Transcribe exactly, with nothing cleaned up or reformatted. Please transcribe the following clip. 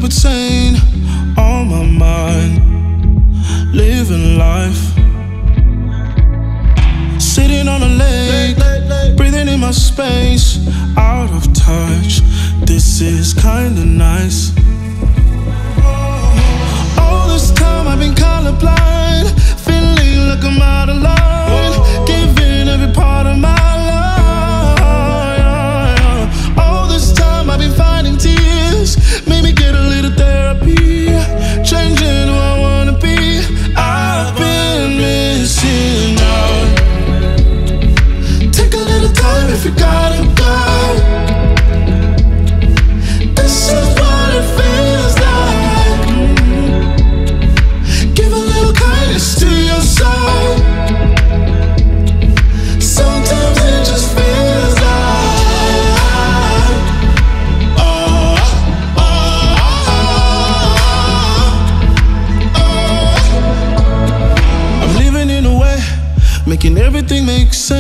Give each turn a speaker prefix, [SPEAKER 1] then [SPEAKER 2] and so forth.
[SPEAKER 1] insane on my mind, living life, sitting on a lake, breathing in my space, out of touch. This is kinda nice. All this time I've been colorblind, feeling like I'm out of line, giving every part of my life. All this time I've been finding tears, made me get a little therapy, changing who I wanna be. I've been missing out. Take a little time if you gotta go. This is what it feels like. Give a little kindness to your soul. Sometimes it just feels like, oh, oh, oh, oh. I'm living in a way, making everything make sense.